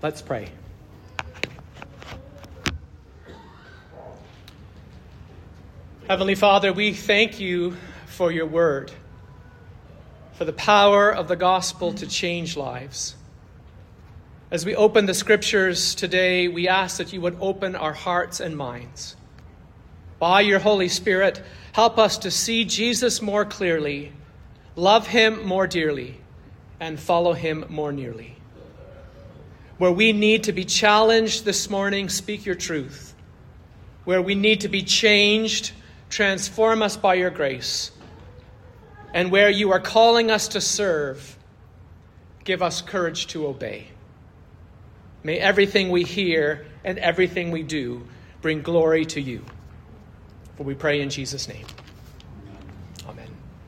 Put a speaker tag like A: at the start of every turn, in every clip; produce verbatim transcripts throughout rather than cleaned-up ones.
A: Let's pray. Heavenly Father, we thank you for your word, for the power of the gospel to change lives. As we open the scriptures today, we ask that you would open our hearts and minds. By your Holy Spirit, help us to see Jesus more clearly, love him more dearly, and follow him more nearly. Where we need to be challenged this morning, speak your truth. Where we need to be changed, transform us by your grace. And where you are calling us to serve, give us courage to obey. May everything we hear and everything we do bring glory to you. For we pray in Jesus' name. Amen.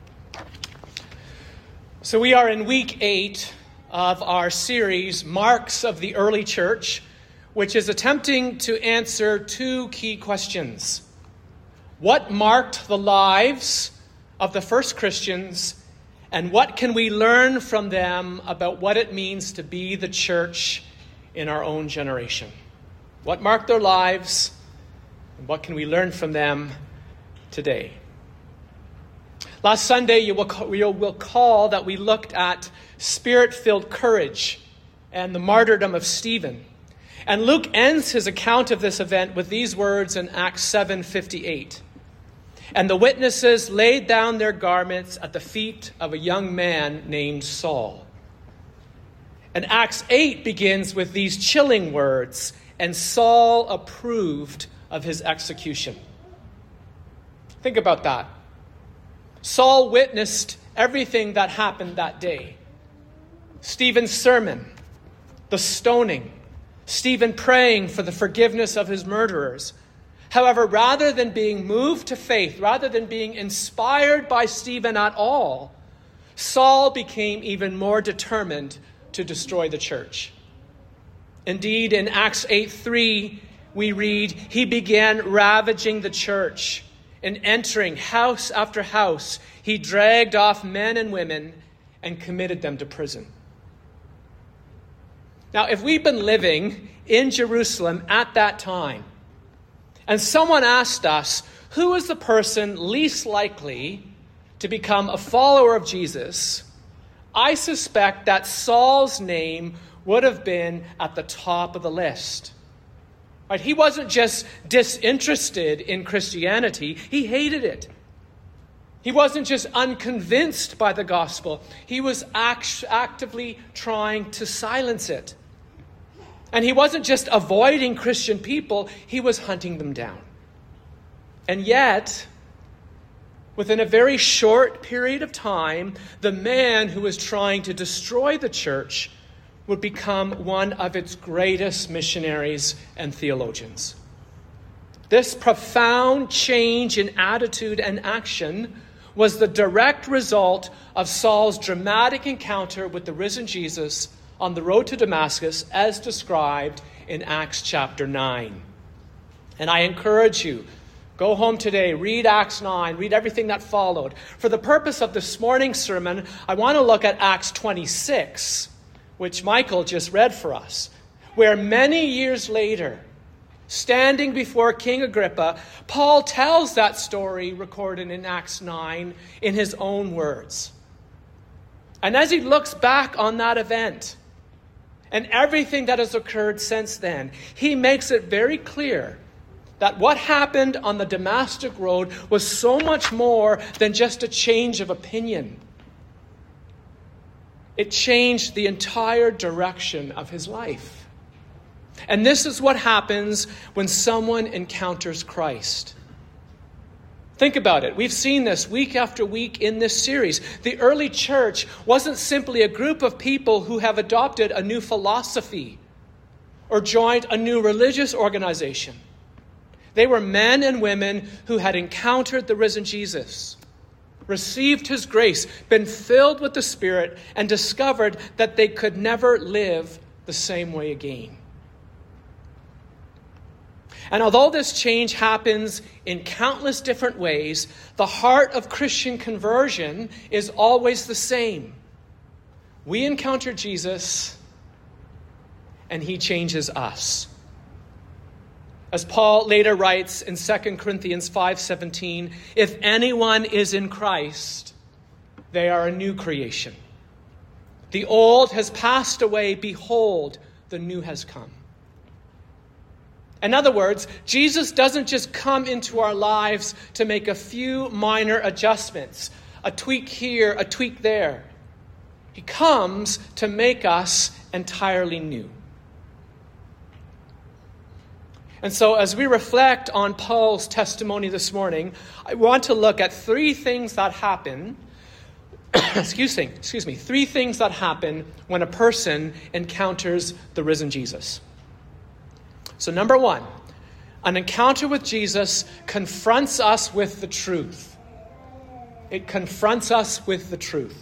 A: So we are in week eight of our series, Marks of the Early Church, which is attempting to answer two key questions. What marked the lives of the first Christians, and what can we learn from them about what it means to be the church in our own generation? What marked their lives, and what can we learn from them today? Last Sunday, you will, you will recall that we looked at Spirit-filled courage and the martyrdom of Stephen. And Luke ends his account of this event with these words in Acts seven fifty-eight. And the witnesses laid down their garments at the feet of a young man named Saul. And Acts eight begins with these chilling words, and Saul approved of his execution. Think about that. Saul witnessed everything that happened that day. Stephen's sermon, the stoning, Stephen praying for the forgiveness of his murderers. However, rather than being moved to faith, rather than being inspired by Stephen at all, Saul became even more determined to destroy the church. Indeed, in Acts eight three, we read, he began ravaging the church, and entering house after house, he dragged off men and women and committed them to prison. Now, if we've been living in Jerusalem at that time, and someone asked us, who is the person least likely to become a follower of Jesus, I suspect that Saul's name would have been at the top of the list. Right? He wasn't just disinterested in Christianity, he hated it. He wasn't just unconvinced by the gospel, he was act- actively trying to silence it. And he wasn't just avoiding Christian people, he was hunting them down. And yet, within a very short period of time, the man who was trying to destroy the church would become one of its greatest missionaries and theologians. This profound change in attitude and action was the direct result of Saul's dramatic encounter with the risen Jesus on the road to Damascus, as described in Acts chapter nine. And I encourage you, go home today, read Acts nine, read everything that followed. For the purpose of this morning's sermon, I want to look at Acts twenty-six, which Michael just read for us, where many years later, standing before King Agrippa, Paul tells that story recorded in Acts nine in his own words. And as he looks back on that event and everything that has occurred since then, he makes it very clear that what happened on the Damascus road was so much more than just a change of opinion. It changed the entire direction of his life. And this is what happens when someone encounters Christ. Think about it. We've seen this week after week in this series. The early church wasn't simply a group of people who have adopted a new philosophy or joined a new religious organization. They were men and women who had encountered the risen Jesus, received his grace, been filled with the Spirit, and discovered that they could never live the same way again. And although this change happens in countless different ways, the heart of Christian conversion is always the same. We encounter Jesus, and he changes us. As Paul later writes in Second Corinthians five seventeen, if anyone is in Christ, they are a new creation. The old has passed away. Behold, the new has come. In other words, Jesus doesn't just come into our lives to make a few minor adjustments, a tweak here, a tweak there. He comes to make us entirely new. And so as we reflect on Paul's testimony this morning, I want to look at three things that happen, excuse me, excuse me, three things that happen when a person encounters the risen Jesus. So number one, an encounter with Jesus confronts us with the truth. It confronts us with the truth.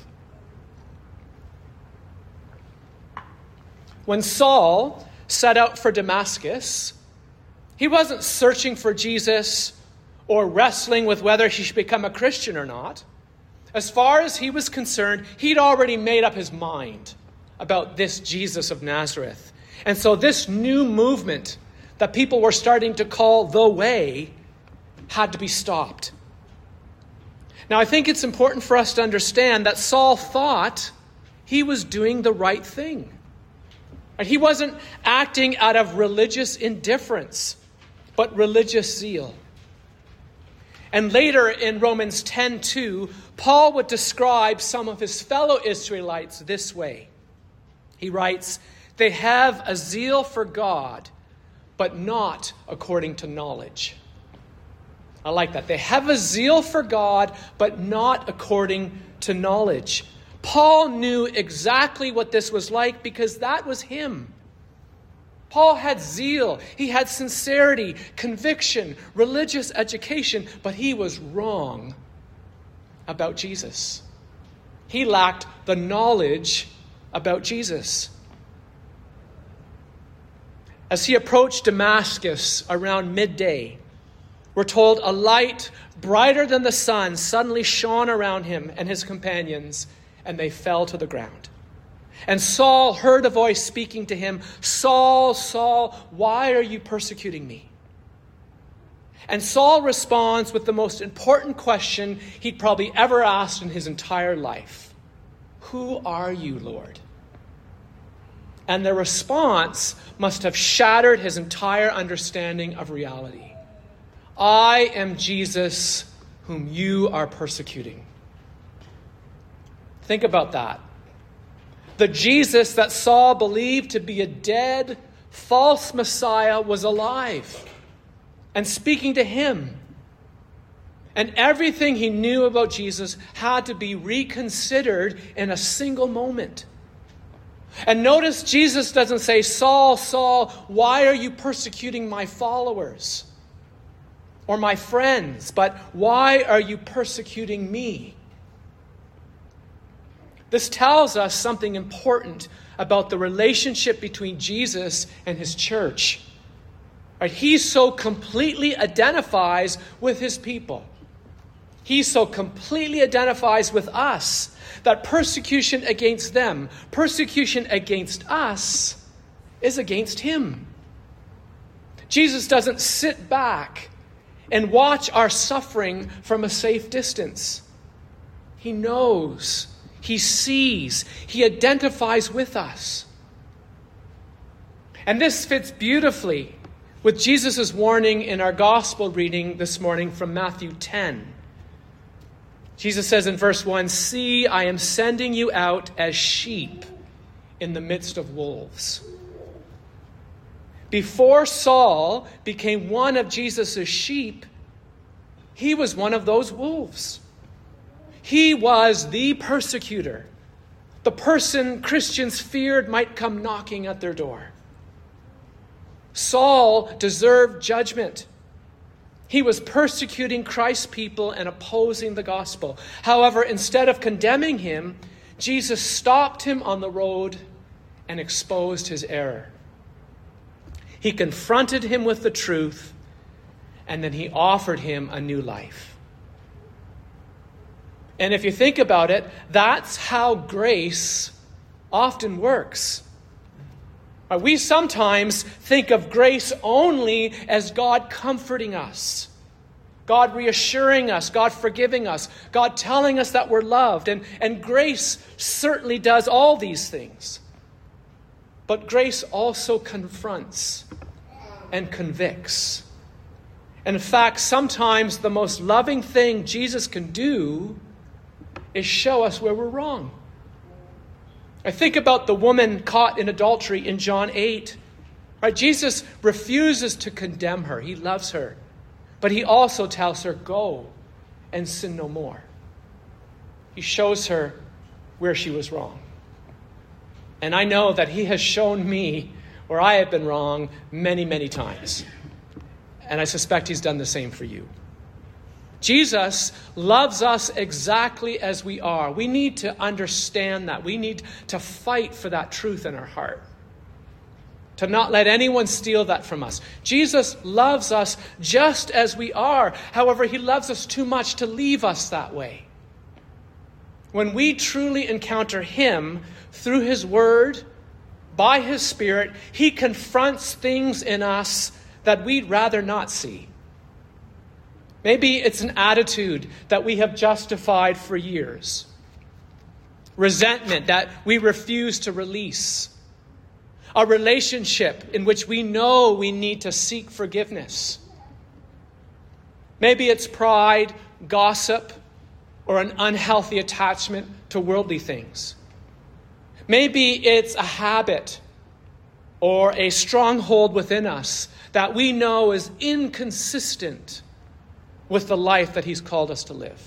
A: When Saul set out for Damascus, he wasn't searching for Jesus or wrestling with whether he should become a Christian or not. As far as he was concerned, he'd already made up his mind about this Jesus of Nazareth. And so this new movement that people were starting to call the way had to be stopped. Now, I think it's important for us to understand that Saul thought he was doing the right thing. And he wasn't acting out of religious indifference, but religious zeal. And later in Romans ten two, Paul would describe some of his fellow Israelites this way. He writes, they have a zeal for God, but not according to knowledge. I like that. They have a zeal for God, but not according to knowledge. Paul knew exactly what this was like because that was him. Paul had zeal, he had sincerity, conviction, religious education, but he was wrong about Jesus. He lacked the knowledge about Jesus. As he approached Damascus around midday, we're told a light brighter than the sun suddenly shone around him and his companions, and they fell to the ground. And Saul heard a voice speaking to him, Saul, Saul, why are you persecuting me? And Saul responds with the most important question he'd probably ever asked in his entire life. Who are you, Lord? And the response must have shattered his entire understanding of reality. I am Jesus whom you are persecuting. Think about that. The Jesus that Saul believed to be a dead, false Messiah was alive and speaking to him. And everything he knew about Jesus had to be reconsidered in a single moment. And notice Jesus doesn't say, Saul, Saul, why are you persecuting my followers or my friends? But why are you persecuting me? This tells us something important about the relationship between Jesus and his church. Right? He so completely identifies with his people. He so completely identifies with us that persecution against them, persecution against us, is against him. Jesus doesn't sit back and watch our suffering from a safe distance. He knows. He sees, he identifies with us. And this fits beautifully with Jesus' warning in our gospel reading this morning from Matthew ten. Jesus says in verse one, see, I am sending you out as sheep in the midst of wolves. Before Saul became one of Jesus' sheep, he was one of those wolves. He was the persecutor, the person Christians feared might come knocking at their door. Saul deserved judgment. He was persecuting Christ's people and opposing the gospel. However, instead of condemning him, Jesus stopped him on the road and exposed his error. He confronted him with the truth, and then he offered him a new life. And if you think about it, that's how grace often works. Uh, We sometimes think of grace only as God comforting us, God reassuring us, God forgiving us, God telling us that we're loved. And, and grace certainly does all these things. But grace also confronts and convicts. And in fact, sometimes the most loving thing Jesus can do is show us where we're wrong. I think about the woman caught in adultery in John eight. Right? Jesus refuses to condemn her. He loves her. But he also tells her, go and sin no more. He shows her where she was wrong. And I know that he has shown me where I have been wrong many, many times. And I suspect he's done the same for you. Jesus loves us exactly as we are. We need to understand that. We need to fight for that truth in our heart. To not let anyone steal that from us. Jesus loves us just as we are. However, he loves us too much to leave us that way. When we truly encounter him through his word, by his Spirit, he confronts things in us that we'd rather not see. Maybe it's an attitude that we have justified for years. Resentment that we refuse to release. A relationship in which we know we need to seek forgiveness. Maybe it's pride, gossip, or an unhealthy attachment to worldly things. Maybe it's a habit or a stronghold within us that we know is inconsistent with the life that he's called us to live.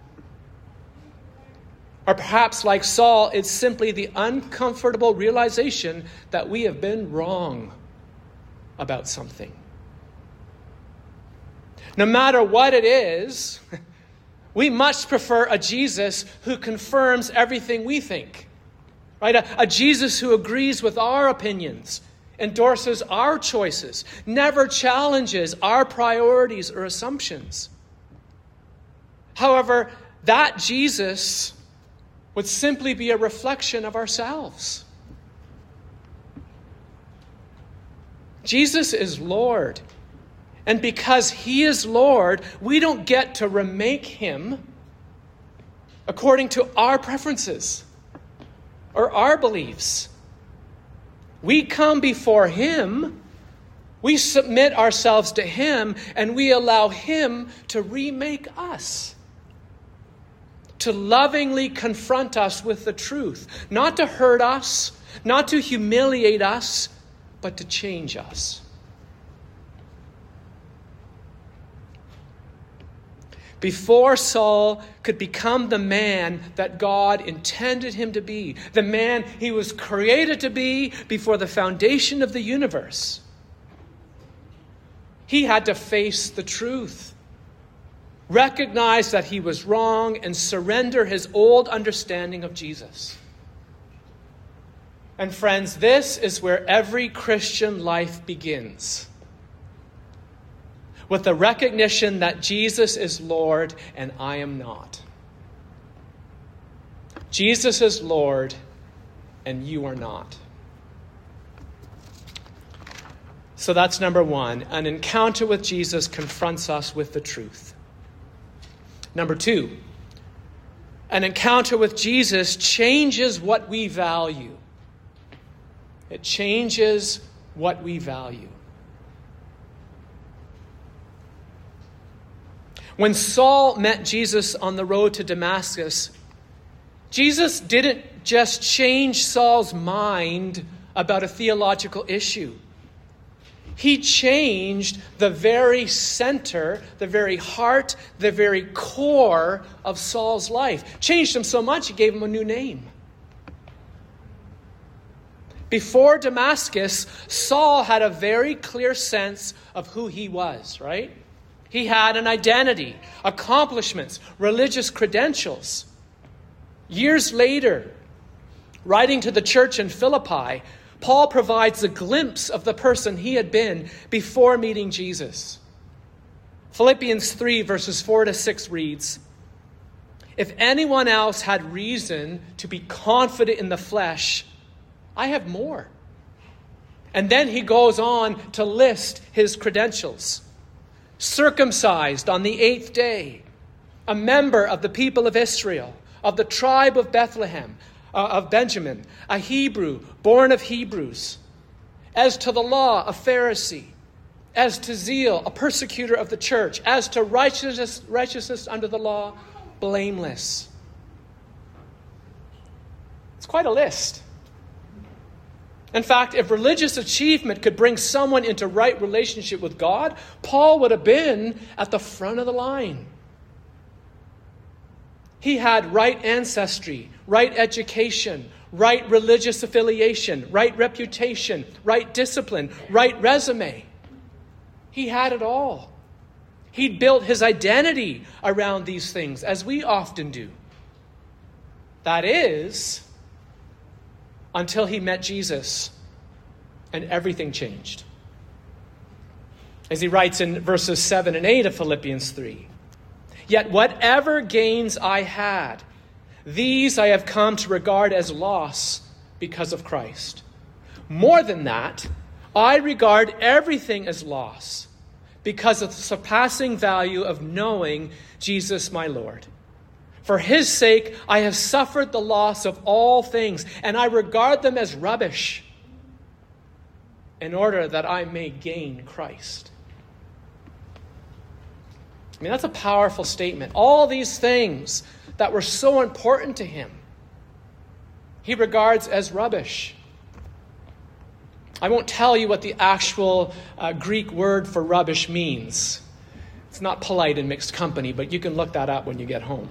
A: Or perhaps, like Saul, it's simply the uncomfortable realization that we have been wrong about something. No matter what it is, we much prefer a Jesus who confirms everything we think. Right? A, a Jesus who agrees with our opinions, endorses our choices, never challenges our priorities or assumptions. However, that Jesus would simply be a reflection of ourselves. Jesus is Lord. And because he is Lord, we don't get to remake him according to our preferences or our beliefs. We come before him, we submit ourselves to him, and we allow him to remake us. To lovingly confront us with the truth. Not to hurt us, not to humiliate us, but to change us. Before Saul could become the man that God intended him to be, the man he was created to be before the foundation of the universe, he had to face the truth, recognize that he was wrong, and surrender his old understanding of Jesus. And friends, this is where every Christian life begins. With the recognition that Jesus is Lord and I am not. Jesus is Lord and you are not. So that's number one. An encounter with Jesus confronts us with the truth. Number two, an encounter with Jesus changes what we value. It changes what we value. When Saul met Jesus on the road to Damascus, Jesus didn't just change Saul's mind about a theological issue. He changed the very center, the very heart, the very core of Saul's life. Changed him so much, he gave him a new name. Before Damascus, Saul had a very clear sense of who he was, right? He had an identity, accomplishments, religious credentials. Years later, writing to the church in Philippi, Paul provides a glimpse of the person he had been before meeting Jesus. Philippians three, verses four to six reads, "If anyone else had reason to be confident in the flesh, I have more. And then he goes on to list his credentials. Circumcised on the eighth day, a member of the people of Israel, of the tribe of Bethlehem, uh, of Benjamin, a Hebrew, born of Hebrews. As to the law, a Pharisee. As to zeal, a persecutor of the church. As to righteousness, righteousness under the law, blameless. It's quite a list. In fact, if religious achievement could bring someone into right relationship with God, Paul would have been at the front of the line. He had right ancestry, right education, right religious affiliation, right reputation, right discipline, right resume. He had it all. He'd built his identity around these things, as we often do. That is, until he met Jesus, and everything changed. As he writes in verses seven and eight of Philippians three, "Yet whatever gains I had, these I have come to regard as loss because of Christ. More than that, I regard everything as loss because of the surpassing value of knowing Jesus my Lord. For his sake, I have suffered the loss of all things, and I regard them as rubbish, in order that I may gain Christ." I mean, that's a powerful statement. All these things that were so important to him, he regards as rubbish. I won't tell you what the actual uh, Greek word for rubbish means. It's not polite in mixed company, but you can look that up when you get home.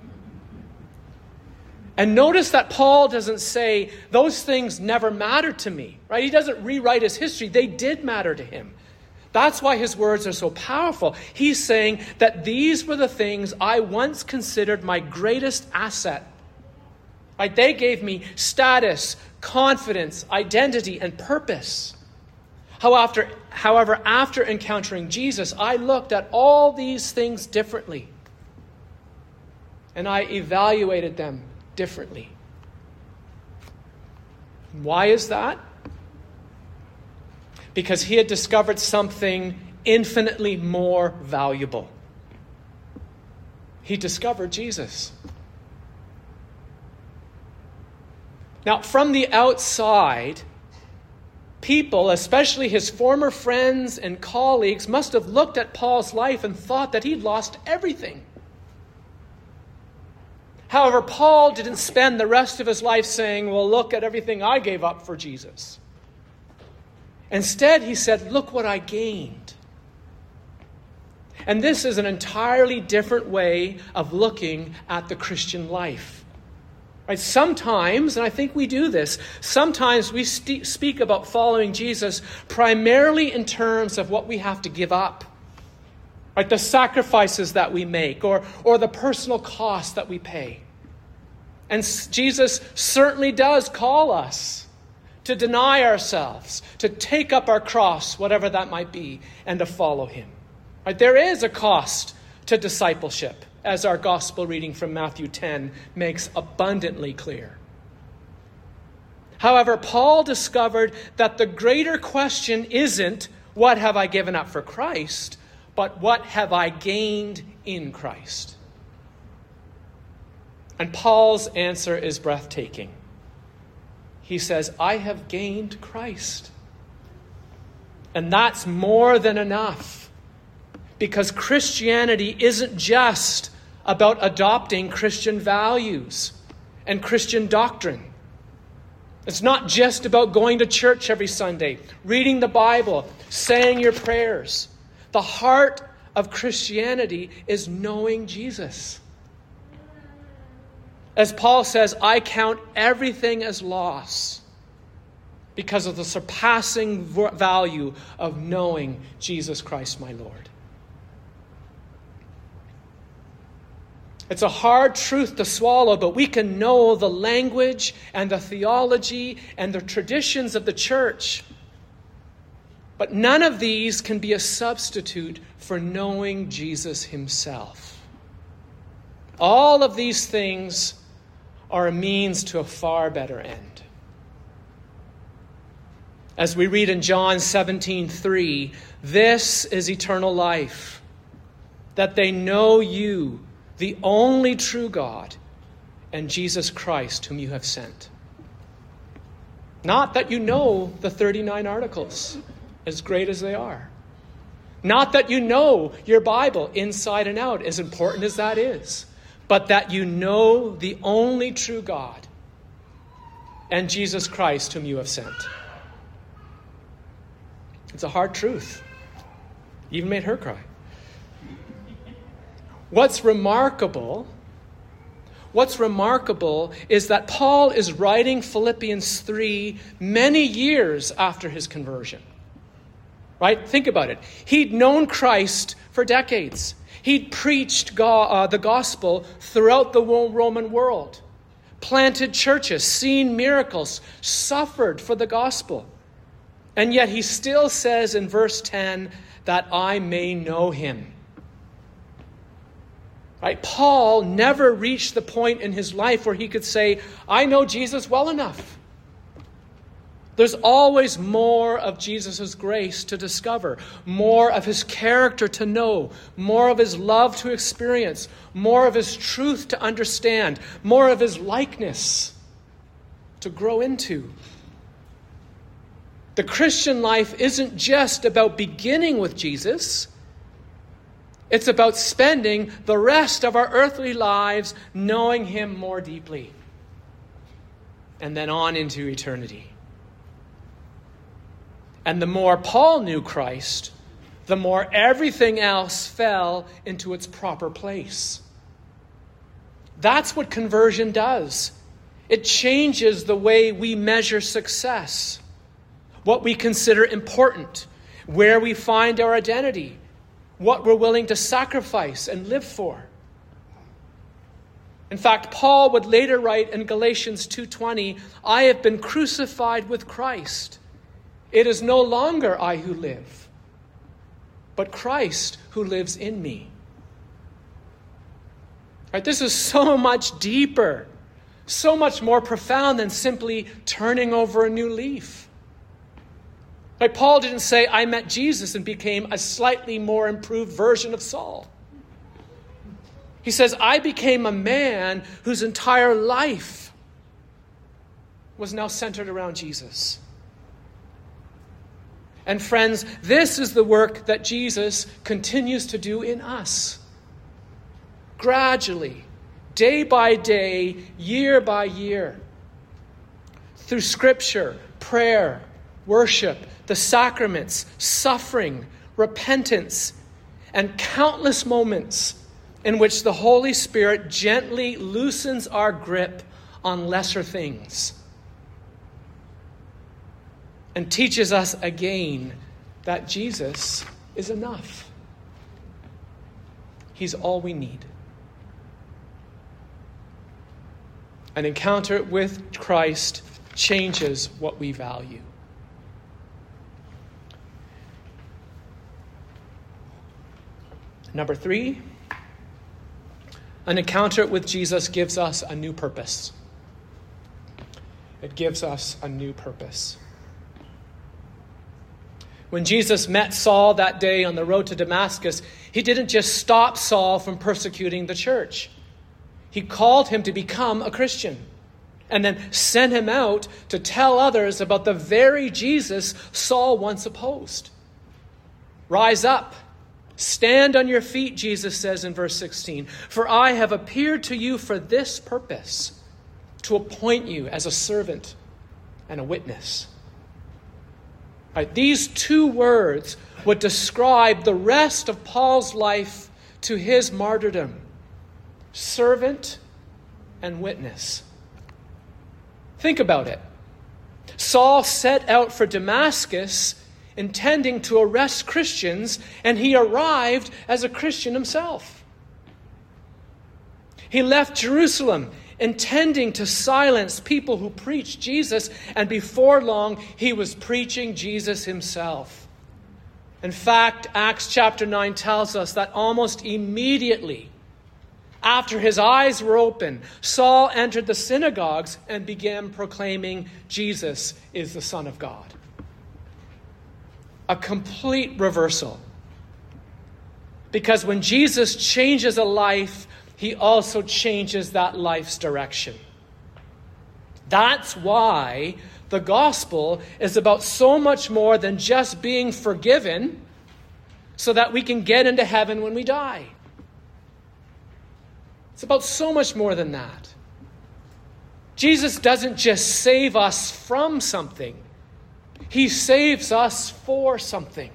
A: And notice that Paul doesn't say, those things never mattered to me, right? He doesn't rewrite his history. They did matter to him. That's why his words are so powerful. He's saying that these were the things I once considered my greatest asset. Right? They gave me status, confidence, identity, and purpose. However, however, after encountering Jesus, I looked at all these things differently. And I evaluated them differently. Why is that? Because he had discovered something infinitely more valuable. He discovered Jesus. Now, from the outside, people, especially his former friends and colleagues, must have looked at Paul's life and thought that he'd lost everything. However, Paul didn't spend the rest of his life saying, well, look at everything I gave up for Jesus. Instead, he said, look what I gained. And this is an entirely different way of looking at the Christian life. Right? Sometimes, and I think we do this, sometimes we st- speak about following Jesus primarily in terms of what we have to give up. Right, the sacrifices that we make, or, or the personal cost that we pay. And Jesus certainly does call us to deny ourselves, to take up our cross, whatever that might be, and to follow him. Right, there is a cost to discipleship, as our gospel reading from Matthew ten makes abundantly clear. However, Paul discovered that the greater question isn't, what have I given up for Christ? But what have I gained in Christ? And Paul's answer is breathtaking. He says, I have gained Christ. And that's more than enough. Because Christianity isn't just about adopting Christian values and Christian doctrine. It's not just about going to church every Sunday, reading the Bible, saying your prayers. The heart of Christianity is knowing Jesus. As Paul says, I count everything as loss because of the surpassing value of knowing Jesus Christ, my Lord. It's a hard truth to swallow, but we can know the language and the theology and the traditions of the church. But none of these can be a substitute for knowing Jesus himself. All of these things are a means to a far better end. As we read in John seventeen three, this is eternal life, that they know you, the only true God, and Jesus Christ, whom you have sent. Not that you know the thirty-nine articles, as great as they are. Not that you know your Bible inside and out, as important as that is. But that you know the only true God and Jesus Christ, whom you have sent. It's a hard truth. Even made her cry. What's remarkable, what's remarkable is that Paul is writing Philippians three many years after his conversion. Right? Think about it. He'd known Christ for decades. He'd preached go- uh, the gospel throughout the Roman world, planted churches, seen miracles, suffered for the gospel. And yet he still says in verse ten, that I may know him. Right? Paul never reached the point in his life where he could say, I know Jesus well enough. There's always more of Jesus' grace to discover, more of his character to know, more of his love to experience, more of his truth to understand, more of his likeness to grow into. The Christian life isn't just about beginning with Jesus. It's about spending the rest of our earthly lives knowing him more deeply, and then on into eternity. And the more Paul knew Christ, the more everything else fell into its proper place. That's what conversion does. It changes the way we measure success, what we consider important, where we find our identity, what we're willing to sacrifice and live for. In fact, Paul would later write in Galatians two twenty, I have been crucified with Christ. It is no longer I who live, but Christ who lives in me. Right? This is so much deeper, so much more profound than simply turning over a new leaf. Right? Paul didn't say, I met Jesus and became a slightly more improved version of Saul. He says, I became a man whose entire life was now centered around Jesus. And friends, this is the work that Jesus continues to do in us. Gradually, day by day, year by year. Through Scripture, prayer, worship, the sacraments, suffering, repentance, and countless moments in which the Holy Spirit gently loosens our grip on lesser things and teaches us again that Jesus is enough. He's all we need. An encounter with Christ changes what we value. Number three, an encounter with Jesus gives us a new purpose. It gives us a new purpose. When Jesus met Saul that day on the road to Damascus, he didn't just stop Saul from persecuting the church. He called him to become a Christian and then sent him out to tell others about the very Jesus Saul once opposed. Rise up, stand on your feet, Jesus says in verse sixteen, for I have appeared to you for this purpose, to appoint you as a servant and a witness. Right, these two words would describe the rest of Paul's life to his martyrdom. Servant and witness. Think about it. Saul set out for Damascus intending to arrest Christians, and he arrived as a Christian himself. He left Jerusalem intending to silence people who preached Jesus, and before long, he was preaching Jesus himself. In fact, Acts chapter nine tells us that almost immediately after his eyes were open, Saul entered the synagogues and began proclaiming Jesus is the Son of God. a complete reversal. Because when Jesus changes a life, he also changes that life's direction. That's why the gospel is about so much more than just being forgiven so that we can get into heaven when we die. It's about so much more than that. Jesus doesn't just save us from something. He saves us for something.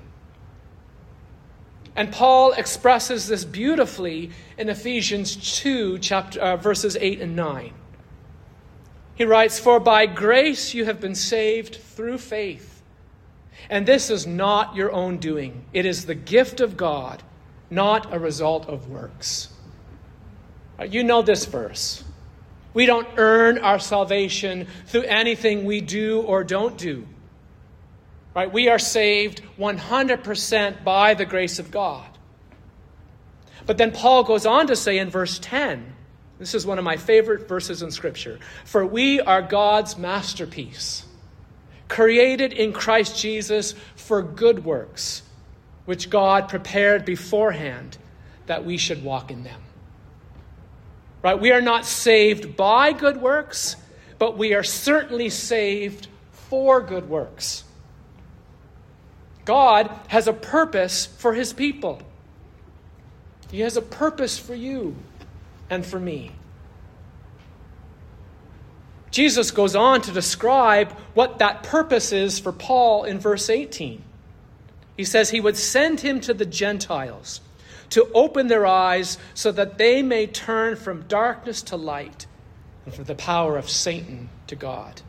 A: And Paul expresses this beautifully in Ephesians two, chapter, uh, verses eight and nine. He writes, "For by grace you have been saved through faith. And this is not your own doing. It is the gift of God, not a result of works." Uh, you know this verse. We don't earn our salvation through anything we do or don't do. Right? We are saved one hundred percent by the grace of God. But then Paul goes on to say in verse ten, this is one of my favorite verses in Scripture, "For we are God's masterpiece, created in Christ Jesus for good works, which God prepared beforehand that we should walk in them." Right? We are not saved by good works, but we are certainly saved for good works. God has a purpose for his people. He has a purpose for you and for me. Jesus goes on to describe what that purpose is for Paul in verse eighteen. He says he would send him to the Gentiles to open their eyes so that they may turn from darkness to light and from the power of Satan to God.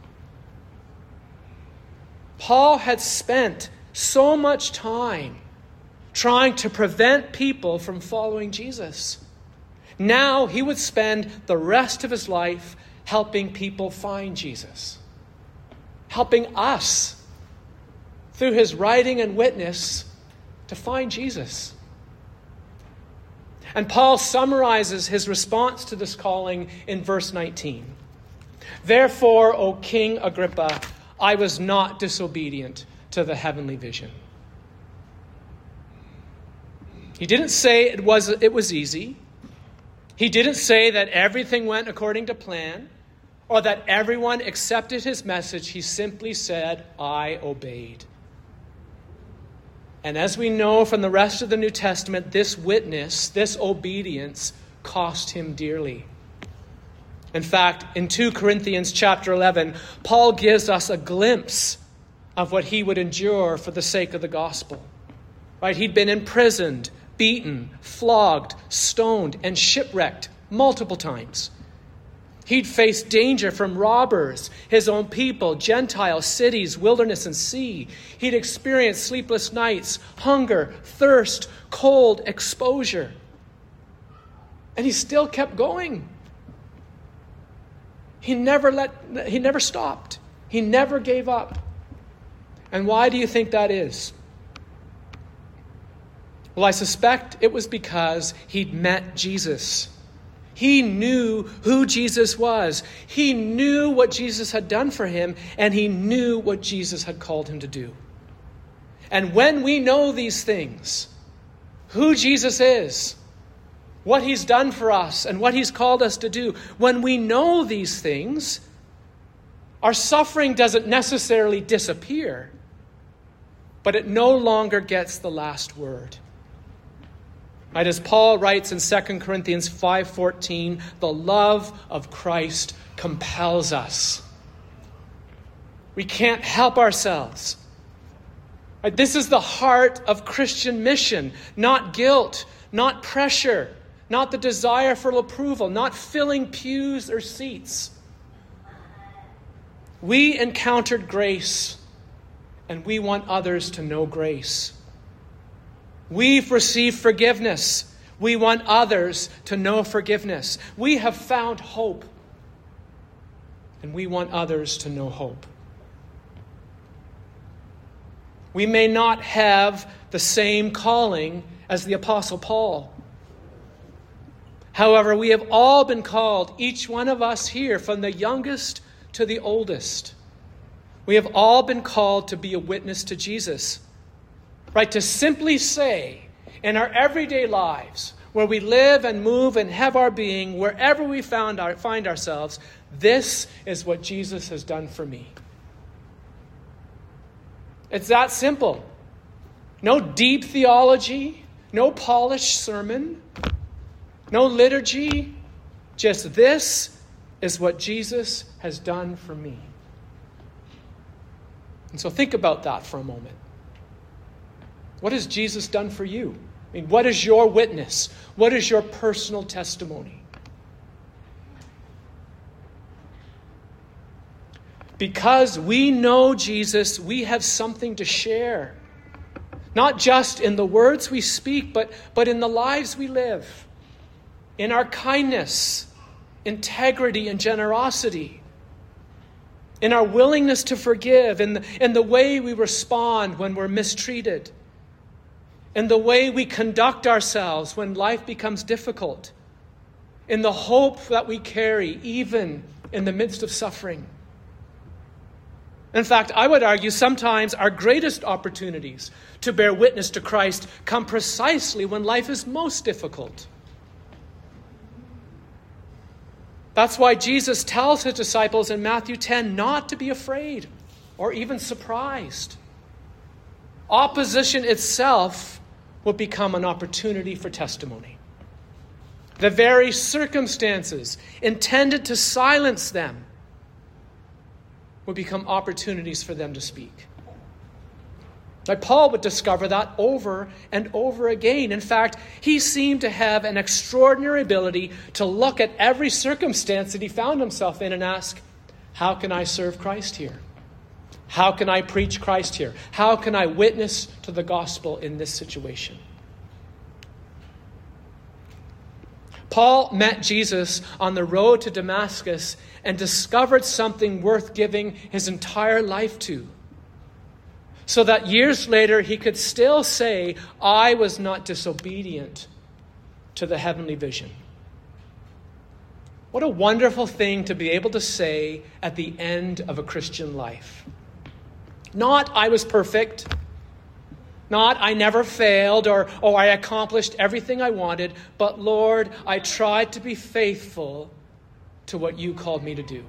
A: Paul had spent so much time trying to prevent people from following Jesus. Now he would spend the rest of his life helping people find Jesus, helping us through his writing and witness to find Jesus. And Paul summarizes his response to this calling in verse nineteen. "Therefore, O King Agrippa, I was not disobedient to the heavenly vision." He didn't say it was, it was easy. He didn't say that everything went according to plan or that everyone accepted his message. He simply said, "I obeyed." And as we know from the rest of the New Testament, this witness, this obedience, cost him dearly. In fact, in Second Corinthians chapter eleven, Paul gives us a glimpse of what he would endure for the sake of the gospel. Right? He'd been imprisoned, beaten, flogged, stoned, and shipwrecked multiple times. He'd faced danger from robbers, his own people, Gentiles, cities, wilderness, and sea. He'd experienced sleepless nights, hunger, thirst, cold, exposure. And he still kept going. He never let, he never stopped. He never gave up. And why do you think that is? Well, I suspect it was because he'd met Jesus. He knew who Jesus was. He knew what Jesus had done for him, and he knew what Jesus had called him to do. And when we know these things, who Jesus is, what he's done for us, and what he's called us to do, when we know these things, our suffering doesn't necessarily disappear, but it no longer gets the last word. Right, as Paul writes in Second Corinthians five fourteen, the love of Christ compels us. We can't help ourselves. Right, this is the heart of Christian mission, not guilt, not pressure, not the desire for approval, not filling pews or seats. We encountered grace, and we want others to know grace. We've received forgiveness. We want others to know forgiveness. We have found hope, and we want others to know hope. We may not have the same calling as the Apostle Paul. However, we have all been called, each one of us here, from the youngest to the oldest. We have all been called to be a witness to Jesus. right? To simply say in our everyday lives, where we live and move and have our being, wherever we found our, find ourselves, this is what Jesus has done for me. It's that simple. No deep theology, no polished sermon, no liturgy. Just this is what Jesus has done for me. And so think about that for a moment. What has Jesus done for you? I mean, what is your witness? What is your personal testimony? Because we know Jesus, we have something to share. Not just in the words we speak, but, but in the lives we live. In our kindness, integrity, and generosity. In our willingness to forgive, in the, in the way we respond when we're mistreated. In the way we conduct ourselves when life becomes difficult. In the hope that we carry, even in the midst of suffering. In fact, I would argue sometimes our greatest opportunities to bear witness to Christ come precisely when life is most difficult. That's why Jesus tells his disciples in Matthew ten not to be afraid or even surprised. Opposition itself will become an opportunity for testimony. The very circumstances intended to silence them will become opportunities for them to speak. Now, Paul would discover that over and over again. In fact, he seemed to have an extraordinary ability to look at every circumstance that he found himself in and ask, how can I serve Christ here? How can I preach Christ here? How can I witness to the gospel in this situation? Paul met Jesus on the road to Damascus and discovered something worth giving his entire life to. So that years later he could still say, I was not disobedient to the heavenly vision. What a wonderful thing to be able to say at the end of a Christian life. Not, I was perfect. Not, I never failed, or, or I accomplished everything I wanted. But Lord, I tried to be faithful to what you called me to do.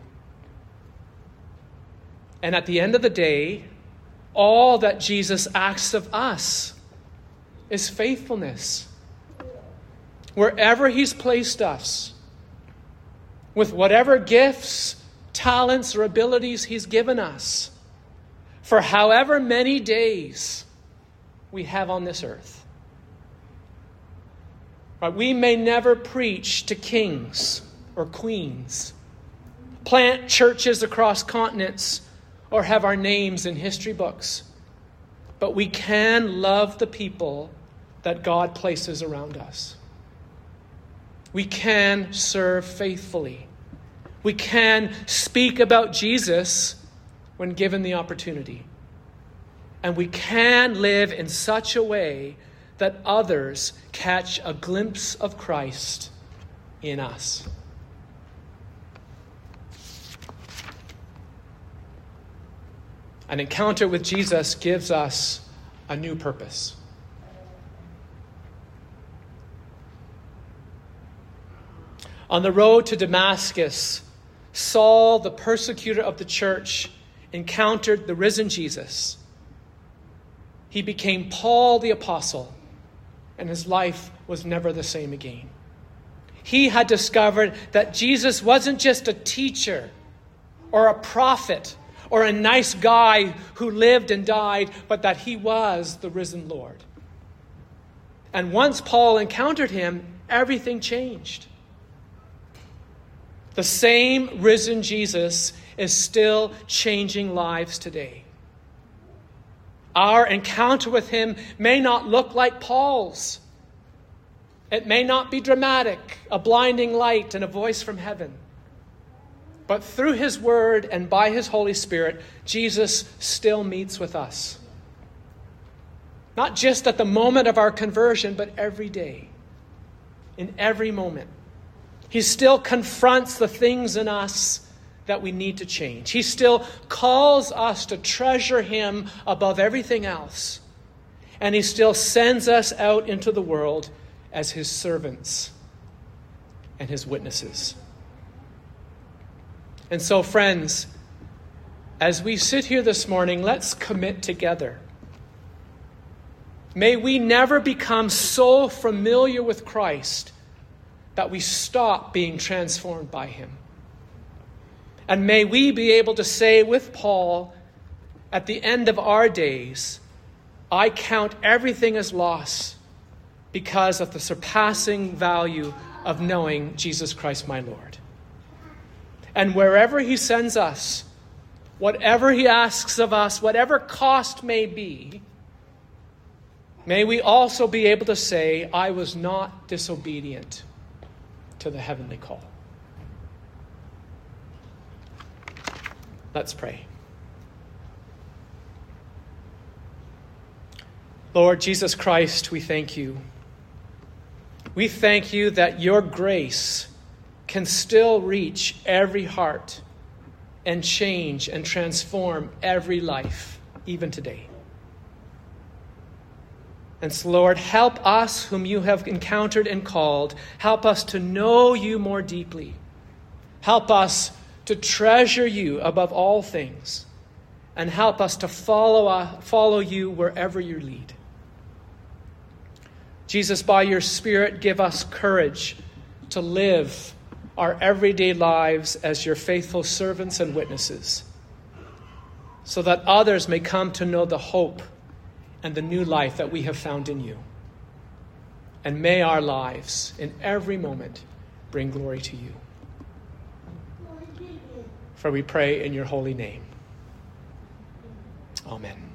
A: And at the end of the day, all that Jesus asks of us is faithfulness. Wherever he's placed us, with whatever gifts, talents, or abilities he's given us, for however many days we have on this earth. Right? We may never preach to kings or queens, plant churches across continents, or have our names in history books. But we can love the people that God places around us. We can serve faithfully. We can speak about Jesus when given the opportunity. And we can live in such a way that others catch a glimpse of Christ in us. An encounter with Jesus gives us a new purpose. On the road to Damascus, Saul, the persecutor of the church, encountered the risen Jesus. He became Paul the apostle, and his life was never the same again. He had discovered that Jesus wasn't just a teacher or a prophet or a nice guy who lived and died, but that he was the risen Lord. And once Paul encountered him, everything changed. The same risen Jesus is still changing lives today. Our encounter with him may not look like Paul's. It may not be dramatic, a blinding light and a voice from heaven. But through his word and by his Holy Spirit, Jesus still meets with us. Not just at the moment of our conversion, but every day. In every moment. He still confronts the things in us that we need to change. He still calls us to treasure him above everything else. And he still sends us out into the world as his servants and his witnesses. And so, friends, as we sit here this morning, let's commit together. May we never become so familiar with Christ that we stop being transformed by him. And may we be able to say with Paul at the end of our days, I count everything as loss because of the surpassing value of knowing Jesus Christ my Lord. And wherever he sends us, whatever he asks of us, whatever cost may be, may we also be able to say, I was not disobedient to the heavenly call. Let's pray. Lord Jesus Christ, we thank you. We thank you that your grace can still reach every heart and change and transform every life, even today. And so, Lord, help us whom you have encountered and called. Help us to know you more deeply. Help us to treasure you above all things. And help us to follow, uh, follow you wherever you lead. Jesus, by your Spirit, give us courage to live our everyday lives as your faithful servants and witnesses, so that others may come to know the hope and the new life that we have found in you. And may our lives in every moment bring glory to you. For we pray in your holy name. Amen.